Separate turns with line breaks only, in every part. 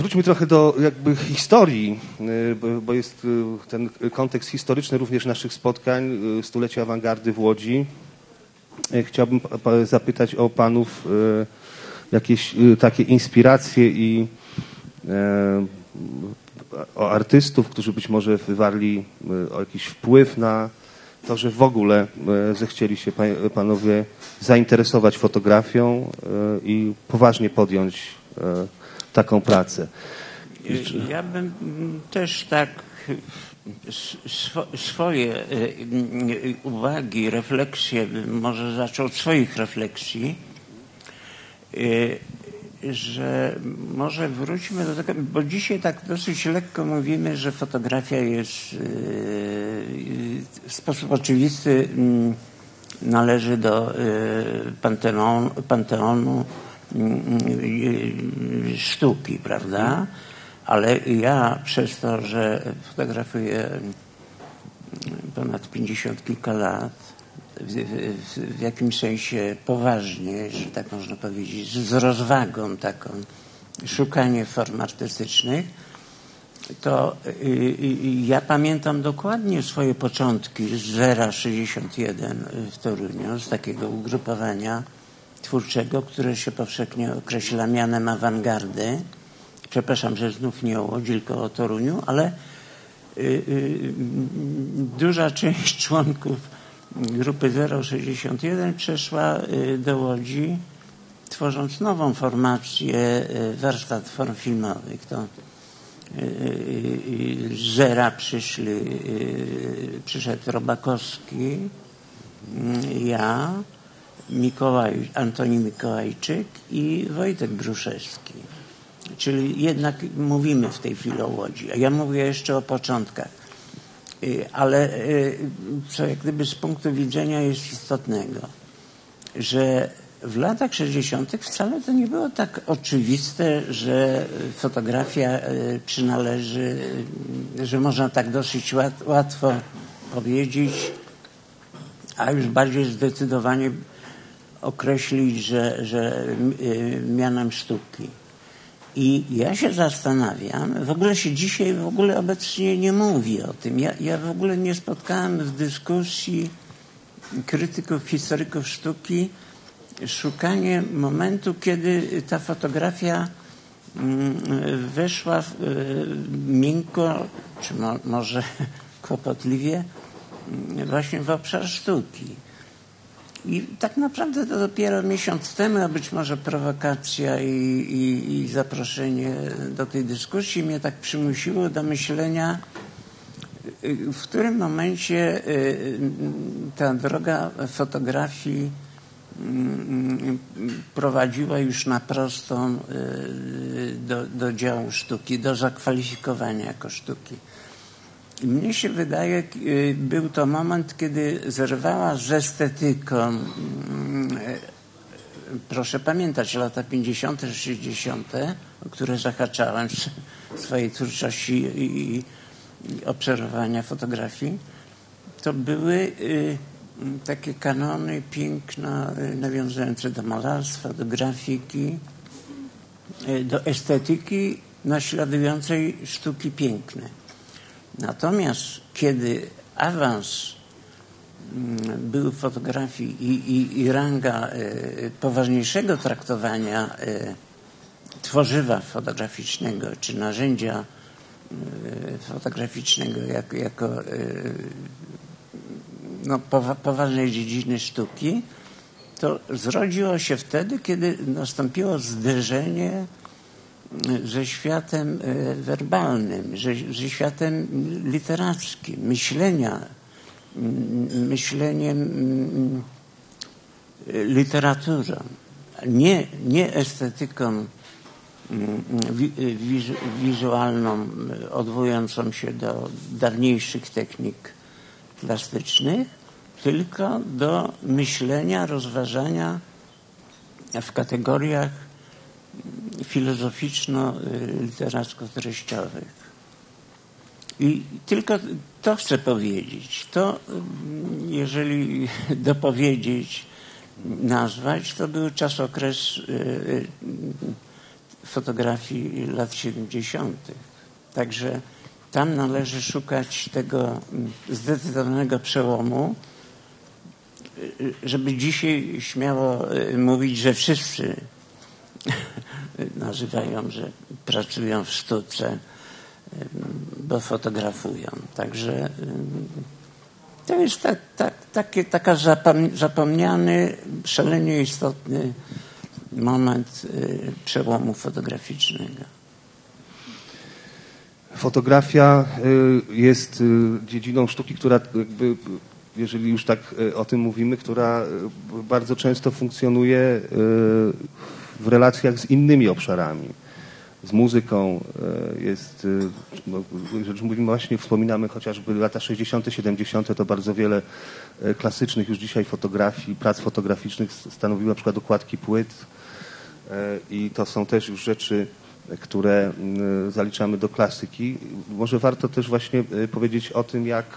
Wróćmy trochę do jakby historii, bo jest ten kontekst historyczny również naszych spotkań, stulecia awangardy w Łodzi. Chciałbym zapytać o panów jakieś takie inspiracje i o artystów, którzy być może wywarli jakiś wpływ na to, że w ogóle zechcieli się panowie zainteresować fotografią i poważnie podjąć taką pracę.
Ja bym też tak swoje uwagi, refleksje, może zaczął od swoich refleksji, że może wróćmy do tego, bo dzisiaj tak dosyć lekko mówimy, że fotografia jest w sposób oczywisty należy do panteonu sztuki, prawda? Ale ja przez to, że fotografuję ponad 50 kilka lat, w jakimś sensie poważnie, że tak można powiedzieć, z rozwagą taką, szukanie form artystycznych, to ja pamiętam dokładnie swoje początki z Zera 61 w Toruniu, z takiego ugrupowania twórczego, które się powszechnie określa mianem awangardy. Przepraszam, że znów nie o Łodzi, tylko o Toruniu, ale duża część członków grupy 061 przeszła do Łodzi, tworząc nową formację warsztat form filmowych. To z Zera przyszedł Robakowski, ja, Antoni Mikołajczyk i Wojtek Bruszewski. Czyli jednak mówimy w tej chwili o Łodzi. A ja mówię jeszcze o początkach. Ale co jak gdyby z punktu widzenia jest istotnego, że w latach 60. wcale to nie było tak oczywiste, że fotografia przynależy, że można tak dosyć łatwo powiedzieć, a już bardziej zdecydowanie określić, że mianem sztuki. I ja się zastanawiam, w ogóle się dzisiaj obecnie nie mówi o tym. Ja w ogóle nie spotkałem w dyskusji krytyków, historyków sztuki szukanie momentu, kiedy ta fotografia weszła miękko, czy może kłopotliwie, właśnie w obszar sztuki. I tak naprawdę to dopiero miesiąc temu, a być może prowokacja i zaproszenie do tej dyskusji mnie tak przymusiło do myślenia, w którym momencie ta droga fotografii prowadziła już na prostą do działu sztuki, do zakwalifikowania jako sztuki. I mnie się wydaje, był to moment, kiedy zerwała z estetyką, proszę pamiętać, lata 50., 60., o które zahaczałem w swojej twórczości i obserwowania fotografii, to były takie kanony piękna nawiązujące do malarstwa, do grafiki, do estetyki naśladującej sztuki piękne. Natomiast kiedy awans był w fotografii i ranga poważniejszego traktowania tworzywa fotograficznego czy narzędzia fotograficznego jako poważnej dziedziny sztuki, to zrodziło się wtedy, kiedy nastąpiło zderzenie ze światem werbalnym, ze światem literackim, myśleniem literaturą, nie estetyką wizualną odwołującą się do dawniejszych technik plastycznych, tylko do myślenia, rozważania w kategoriach filozoficzno-literacko-treściowych. I tylko to chcę powiedzieć. To, jeżeli dopowiedzieć, nazwać, to był czasokres fotografii lat 70. Także tam należy szukać tego zdecydowanego przełomu, żeby dzisiaj śmiało mówić, że wszyscy nazywają, że pracują w sztuce, bo fotografują. Także to jest taka zapomniany, szalenie istotny moment przełomu fotograficznego.
Fotografia jest dziedziną sztuki, która jakby, jeżeli już tak o tym mówimy, która bardzo często funkcjonuje w relacjach z innymi obszarami. Z muzyką jest, jeżeli mówimy właśnie, wspominamy chociażby lata 60., 70., to bardzo wiele klasycznych już dzisiaj fotografii, prac fotograficznych stanowiły na przykład okładki płyt i to są też już rzeczy, które zaliczamy do klasyki. Może warto też właśnie powiedzieć o tym, jak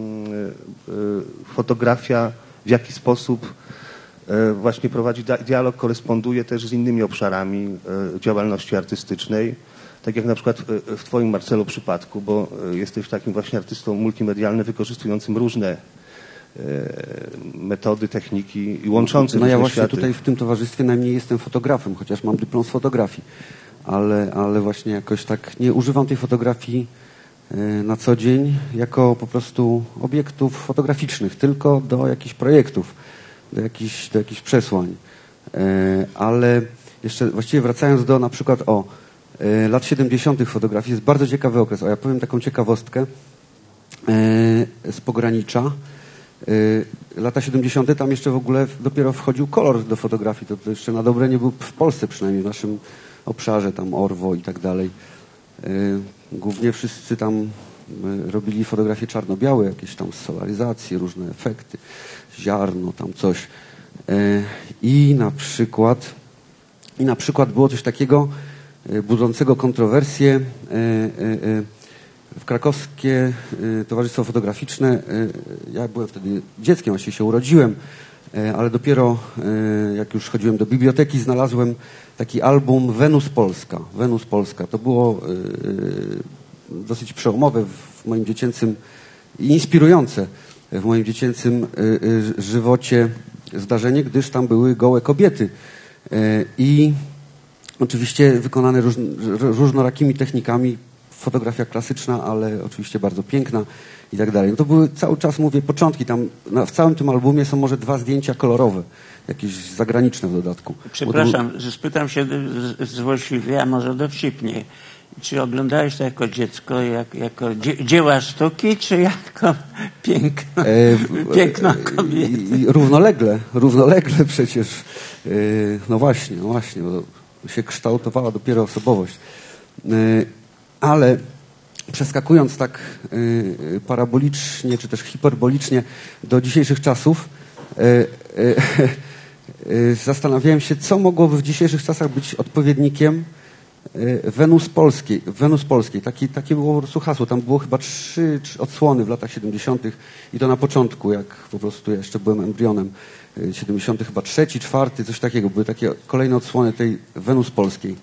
fotografia, w jaki sposób właśnie prowadzi dialog, koresponduje też z innymi obszarami działalności artystycznej. Tak jak na przykład w twoim, Marcelo, przypadku, bo jesteś takim właśnie artystą multimedialnym, wykorzystującym różne metody, techniki i łączącym
No ja właśnie
światy.
tutaj w tym towarzystwie najmniej jestem fotografem, chociaż mam dyplom z fotografii. Ale właśnie jakoś tak nie używam tej fotografii na co dzień jako po prostu obiektów fotograficznych, tylko do jakichś projektów, do jakichś przesłań. Ale jeszcze właściwie wracając do na przykład lat 70. fotografii, jest bardzo ciekawy okres. Ja powiem taką ciekawostkę z pogranicza. Lata 70. tam jeszcze w ogóle dopiero wchodził kolor do fotografii. To jeszcze na dobre nie był w Polsce, przynajmniej w naszym obszarze, tam Orwo i tak dalej. Głównie wszyscy tam robili fotografie czarno-białe, jakieś tam solaryzacje, różne efekty, ziarno, tam coś. I na przykład było coś takiego budzącego kontrowersje w krakowskie Towarzystwo Fotograficzne. Ja byłem wtedy dzieckiem, właściwie się urodziłem, ale dopiero jak już chodziłem do biblioteki, znalazłem taki album Wenus Polska. Wenus Polska. To było dosyć przełomowe w moim dziecięcym i inspirujące w moim dziecięcym żywocie zdarzenie, gdyż tam były gołe kobiety. I oczywiście wykonane różnorakimi technikami, fotografia klasyczna, ale oczywiście bardzo piękna i tak dalej. No to były cały czas, mówię, początki. Tam w całym tym albumie są może 2 zdjęcia kolorowe, jakieś zagraniczne w dodatku.
Przepraszam, spytam się złośliwie, a może dowcipnie. Czy oglądałeś to jako dziecko, jako dzieła sztuki, czy jako piękną kobietę?
Równolegle przecież. No właśnie, bo się kształtowała dopiero osobowość. Ale przeskakując tak parabolicznie, czy też hiperbolicznie do dzisiejszych czasów, zastanawiałem się, co mogłoby w dzisiejszych czasach być odpowiednikiem Wenus Polskiej. Takie było po prostu hasło. Tam było chyba 3 odsłony w latach 70. i to na początku, jak po prostu ja jeszcze byłem embrionem. 70. chyba 3., 4., coś takiego. Były takie kolejne odsłony tej Wenus Polskiej.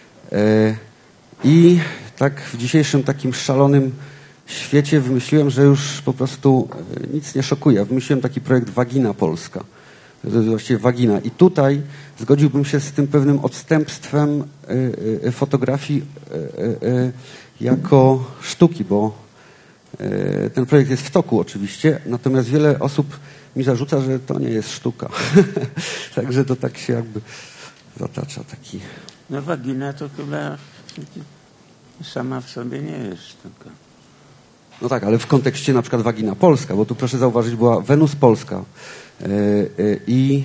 I tak w dzisiejszym takim szalonym świecie wymyśliłem, że już po prostu nic nie szokuje. Wymyśliłem taki projekt Wagina Polska. To jest właściwie wagina. I tutaj zgodziłbym się z tym pewnym odstępstwem fotografii jako sztuki, bo ten projekt jest w toku oczywiście, natomiast wiele osób mi zarzuca, że to nie jest sztuka. Także to tak się jakby zatacza taki...
No wagina to chyba sama w sobie nie jest sztuka.
No tak, ale w kontekście na przykład Wagina Polska, bo tu proszę zauważyć, była Wenus Polska i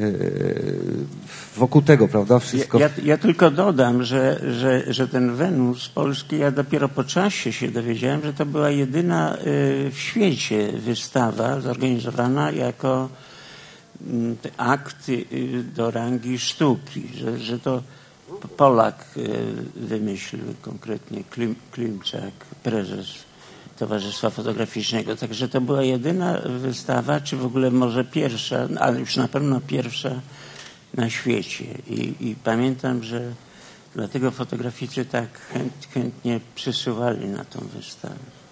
wokół tego, prawda, wszystko...
Ja tylko dodam, że ten Wenus Polski, ja dopiero po czasie się dowiedziałem, że to była jedyna w świecie wystawa zorganizowana jako akt do rangi sztuki, że to Polak wymyślił, konkretnie Klimczak, prezes Towarzystwa Fotograficznego. Także to była jedyna wystawa, czy w ogóle może pierwsza, ale już na pewno pierwsza na świecie. I pamiętam, że Dlatego fotograficy tak chętnie przysyłali na tą wystawę.